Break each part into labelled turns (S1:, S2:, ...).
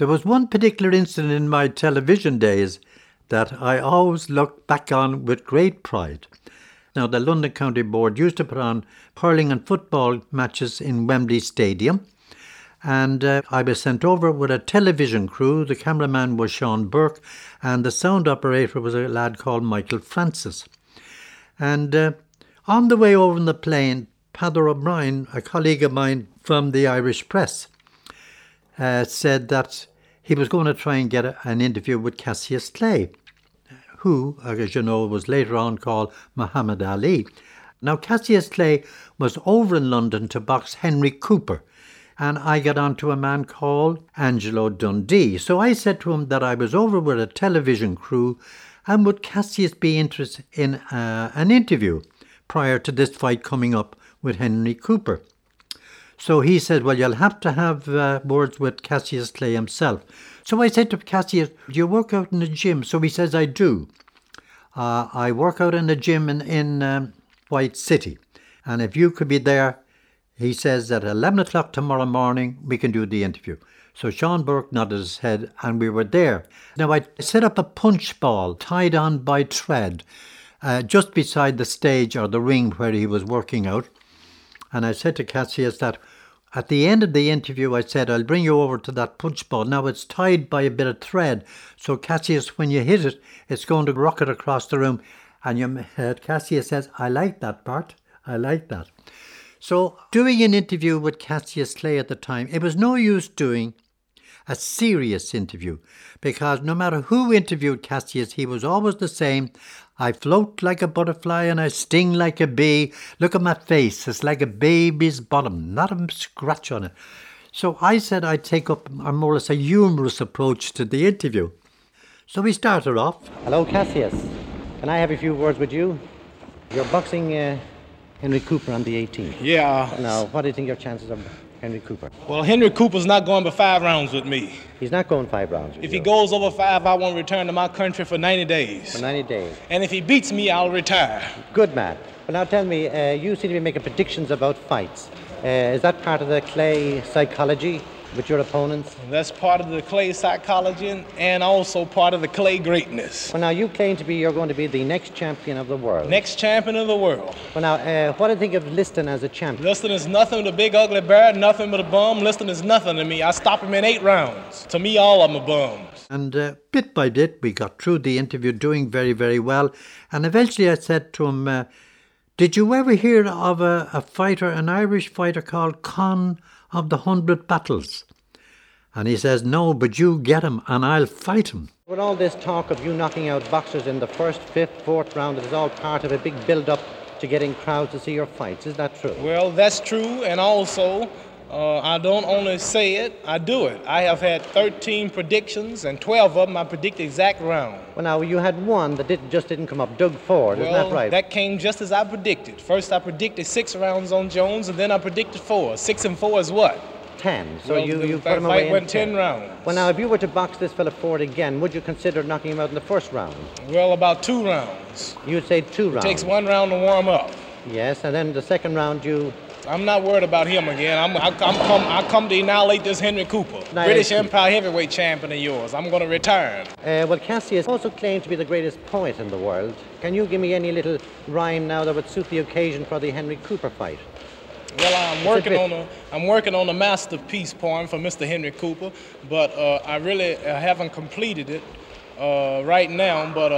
S1: There was one particular incident in my television days that I always look back on with great pride. Now, the London County Board used to put on hurling and football matches in Wembley Stadium, and I was sent over with a television crew. The cameraman was Sean Burke, and the sound operator was a lad called Michael Francis. And on the way over in the plane, Peadar O'Brien, a colleague of mine from the Irish Press, said that he was going to try and get an interview with Cassius Clay, who, as you know, was later on called Muhammad Ali. Now, Cassius Clay was over in London to box Henry Cooper, and I got on to a man called Angelo Dundee. So I said to him that I was over with a television crew, and would Cassius be interested in an interview prior to this fight coming up with Henry Cooper. So he said, well, you'll have to have words with Cassius Clay himself. So I said to Cassius, do you work out in the gym? So he says, I do. I work out in the gym in White City. And if you could be there, he says, at 11 o'clock tomorrow morning, we can do the interview. So Sean Burke nodded his head and we were there. Now I set up a punch ball tied on by thread just beside the stage or the ring where he was working out. And I said to Cassius that at the end of the interview, I said, I'll bring you over to that punch ball. Now, it's tied by a bit of thread. So, Cassius, when you hit it, it's going to rocket across the room. And Cassius says, I like that, Bart. I like that. So, doing an interview with Cassius Clay at the time, it was no use doing a serious interview, because no matter who interviewed Cassius, he was always the same. I float like a butterfly and I sting like a bee. Look at my face, it's like a baby's bottom, not a scratch on it. So I said I'd take up a more or less a humorous approach to the interview. So we started off.
S2: Hello, Cassius. Can I have a few words with you? You're boxing Henry Cooper on the 18th.
S3: Yeah.
S2: Now, what do you think your chances are? Henry Cooper.
S3: Well, Henry Cooper's not going but 5 rounds with me.
S2: He's not going 5 rounds with
S3: If
S2: you.
S3: he goes over 5, I won't return to my country for 90 days.
S2: For 90 days.
S3: And if he beats me, I'll retire.
S2: Good man. But now tell me, you seem to be making predictions about fights. Is that part of the Clay psychology with your opponents?
S3: That's part of the Clay psychology and also part of the Clay greatness.
S2: Well, now you claim to be, you're going to be the next champion of the world.
S3: Next champion of the world.
S2: Well, now, what do you think of Liston as a champion?
S3: Liston is nothing but a big ugly bear, nothing but a bum. Liston is nothing to me. I stop him in 8 rounds. To me, all of them are bums.
S1: And bit by bit, we got through the interview doing very, very well. And eventually I said to him, did you ever hear of a fighter, an Irish fighter called Con of the 100 Battles? And he says, no, but you get him and I'll fight him.
S2: With all this talk of you knocking out boxers in the 1st, 5th, 4th round, it is all part of a big build-up to getting crowds to see your fights. Is that true?
S3: Well, that's true, and also, I don't only say it, I do it. I have had 13 predictions, and 12 of them I predict the exact round.
S2: Well, now, you had one that just didn't come up, Doug Ford, isn't that right?
S3: That came just as I predicted. First I predicted 6 rounds on Jones, and then I predicted 4. 6 and 4 is what?
S2: 10. So
S3: well,
S2: you
S3: the
S2: put him away
S3: fight
S2: in
S3: went
S2: 10
S3: rounds.
S2: Well, now, if you were to box this fella Ford again, would you consider knocking him out in the 1st round?
S3: Well, about 2 rounds.
S2: You'd say 2 rounds.
S3: It takes 1 round to warm up.
S2: Yes, and then the 2nd round you...
S3: I'm not worried about him again. I come to annihilate this Henry Cooper, British Empire heavyweight champion of yours. I'm going to retire.
S2: Well, Cassius also claimed to be the greatest poet in the world. Can you give me any little rhyme now that would suit the occasion for the Henry Cooper fight?
S3: Well, I'm working on a masterpiece poem for Mr. Henry Cooper, but I really haven't completed it right now. But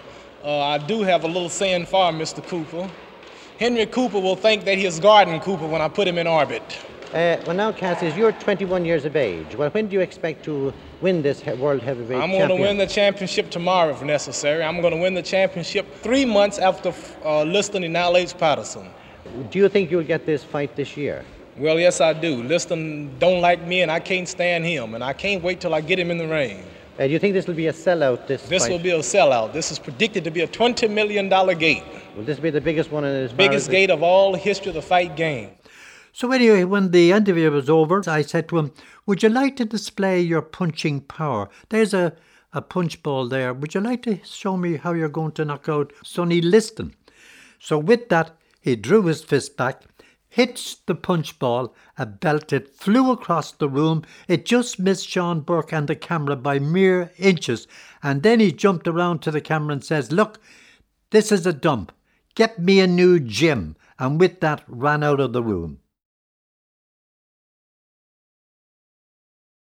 S3: I do have a little saying for Mr. Cooper. Henry Cooper will think that he is Garden Cooper when I put him in orbit.
S2: Well, now, Cassius, you're 21 years of age. Well, when do you expect to win this World Heavyweight Championship?
S3: I'm going to win the championship tomorrow if necessary. I'm going to win the championship 3 months after Liston annihilates Patterson.
S2: Do you think you'll get this fight this year?
S3: Well, yes, I do. Liston don't like me, and I can't stand him, and I can't wait till I get him in the ring.
S2: Do you think this will be a sellout, this fight?
S3: This will be a sellout. This is predicted to be a $20 million gate.
S2: Will this be the biggest one in his
S3: biggest gate of all the history of the fight game.
S1: So anyway, when the interview was over, I said to him, would you like to display your punching power? There's a punch ball there. Would you like to show me how you're going to knock out Sonny Liston? So with that, he drew his fist back, hits the punch ball, a belt. It flew across the room. It just missed Sean Burke and the camera by mere inches. And then he jumped around to the camera and says, "Look, this is a dump. Get me a new gym." And with that ran out of the room.